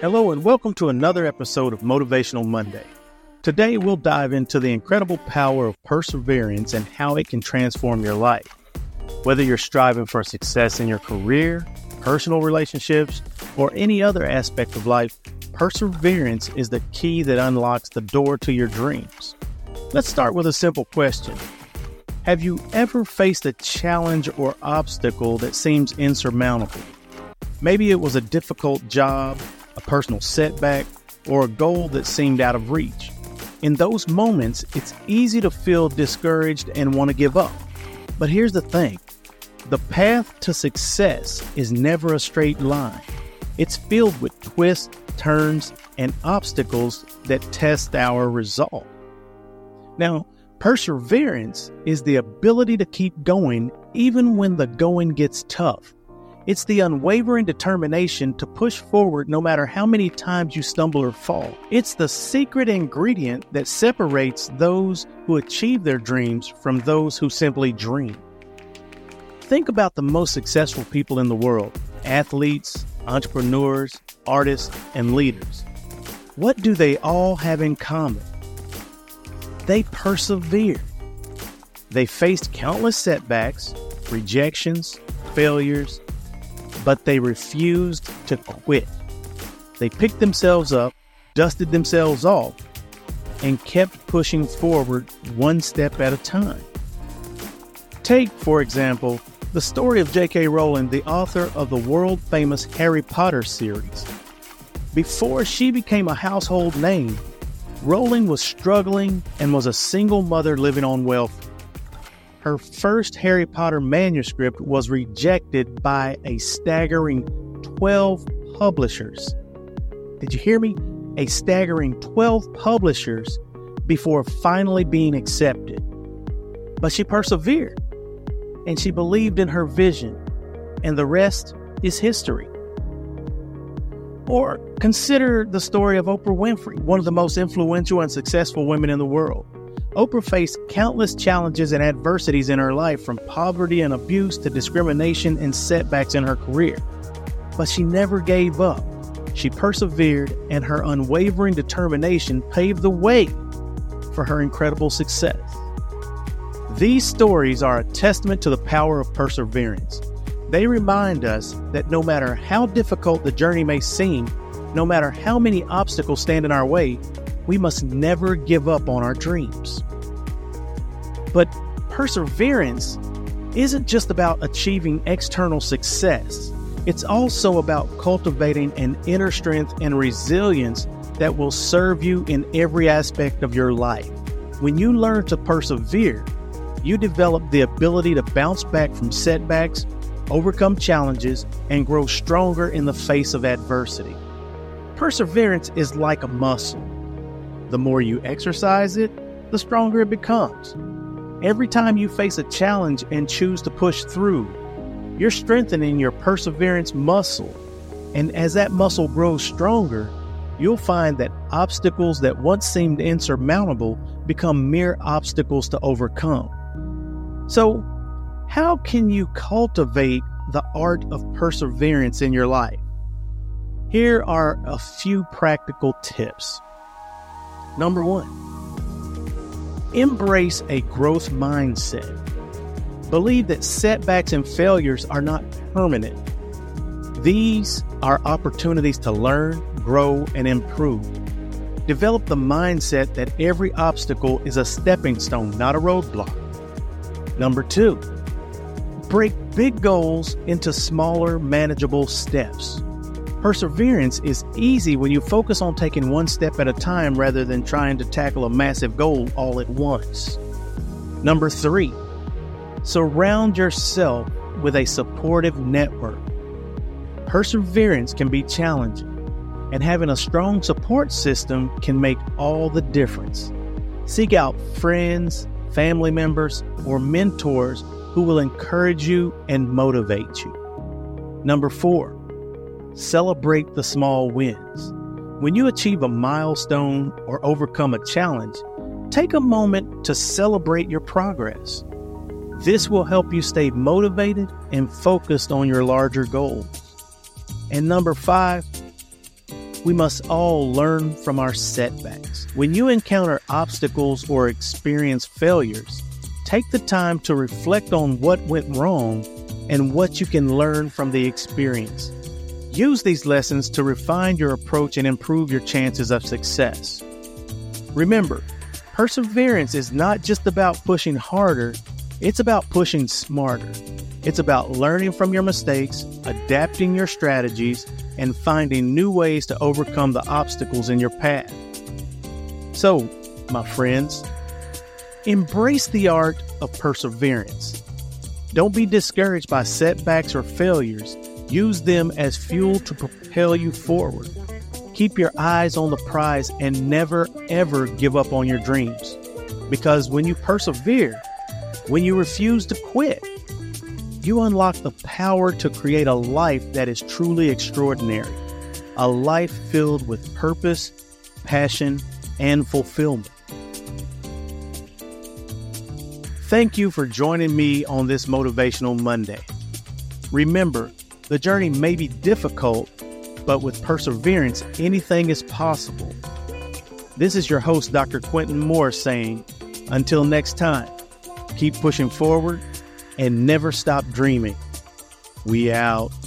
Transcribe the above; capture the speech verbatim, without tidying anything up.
Hello and welcome to another episode of Motivational Monday. Today we'll dive into the incredible power of perseverance and how it can transform your life. Whether you're striving for success in your career, personal relationships, or any other aspect of life, perseverance is the key that unlocks the door to your dreams. Let's start with a simple question. Have you ever faced a challenge or obstacle that seems insurmountable? Maybe it was a difficult job, a personal setback, or a goal that seemed out of reach. In those moments, it's easy to feel discouraged and want to give up. But here's the thing. The path to success is never a straight line. It's filled with twists, turns, and obstacles that test our resolve. Now, perseverance is the ability to keep going even when the going gets tough. It's the unwavering determination to push forward no matter how many times you stumble or fall. It's the secret ingredient that separates those who achieve their dreams from those who simply dream. Think about the most successful people in the world: athletes, entrepreneurs, artists, and leaders. What do they all have in common? They persevered. They faced countless setbacks, rejections, failures, but they refused to quit. They picked themselves up, dusted themselves off, and kept pushing forward one step at a time. Take, for example, the story of J K Rowling, the author of the world-famous Harry Potter series. Before she became a household name, Rowling was struggling and was a single mother living on welfare. Her first Harry Potter manuscript was rejected by a staggering twelve publishers. Did you hear me? A staggering twelve publishers before finally being accepted. But she persevered, and she believed in her vision, and the rest is history. Or consider the story of Oprah Winfrey, one of the most influential and successful women in the world. Oprah faced countless challenges and adversities in her life, from poverty and abuse to discrimination and setbacks in her career. But she never gave up. She persevered, and her unwavering determination paved the way for her incredible success. These stories are a testament to the power of perseverance. They remind us that no matter how difficult the journey may seem, no matter how many obstacles stand in our way, we must never give up on our dreams. But perseverance isn't just about achieving external success. It's also about cultivating an inner strength and resilience that will serve you in every aspect of your life. When you learn to persevere, you develop the ability to bounce back from setbacks, overcome challenges, and grow stronger in the face of adversity. Perseverance is like a muscle. The more you exercise it, the stronger it becomes. Every time you face a challenge and choose to push through, you're strengthening your perseverance muscle. And as that muscle grows stronger, you'll find that obstacles that once seemed insurmountable become mere obstacles to overcome. So, how can you cultivate the art of perseverance in your life? Here are a few practical tips. Number one, embrace a growth mindset. Believe that setbacks and failures are not permanent. These are opportunities to learn, grow, and improve. Develop the mindset that every obstacle is a stepping stone, not a roadblock. Number two, break big goals into smaller, manageable steps. Perseverance is easy when you focus on taking one step at a time rather than trying to tackle a massive goal all at once. Number three, surround yourself with a supportive network. Perseverance can be challenging, and having a strong support system can make all the difference. Seek out friends, family members, or mentors who will encourage you and motivate you. Number four, celebrate the small wins. When you achieve a milestone or overcome a challenge, take a moment to celebrate your progress. This will help you stay motivated and focused on your larger goals. And number five, we must all learn from our setbacks. When you encounter obstacles or experience failures, take the time to reflect on what went wrong and what you can learn from the experience. Use these lessons to refine your approach and improve your chances of success. Remember, perseverance is not just about pushing harder, it's about pushing smarter. It's about learning from your mistakes, adapting your strategies, and finding new ways to overcome the obstacles in your path. So, my friends, embrace the art of perseverance. Don't be discouraged by setbacks or failures. Use them as fuel to propel you forward. Keep your eyes on the prize and never, ever give up on your dreams. Because when you persevere, when you refuse to quit, you unlock the power to create a life that is truly extraordinary. A life filled with purpose, passion, and fulfillment. Thank you for joining me on this Motivational Monday. Remember, the journey may be difficult, but with perseverance, anything is possible. This is your host, Doctor Quentin Moore, saying, until next time, keep pushing forward and never stop dreaming. We out.